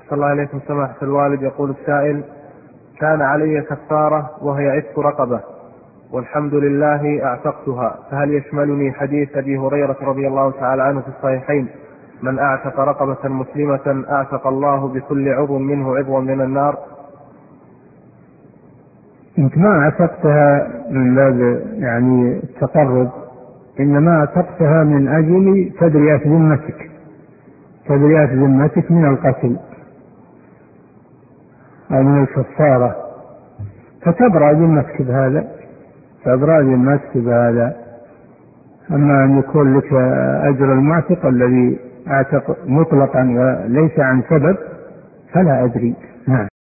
صلى الله عليكم سماحة الوالد. يقول السائل: كان علي كفارة وهي عتق رقبة والحمد لله أعتقتها، فهل يشملني حديث أبي هريرة رضي الله تعالى عنه في الصحيحين: من أعتق رقبة مسلمة أعتق الله بكل عضو منه عضوا من النار؟ انت ما اعتقتها من باب يعني التقرب، انما اعتقتها من اجل تبرئة ذمتك من القتل او من الكفارة، فتبرأ ذمتك بهذا. اما ان يكون لك اجر المعتق الذي اعتق مطلقا وليس عن سبب فلا ادري. نعم.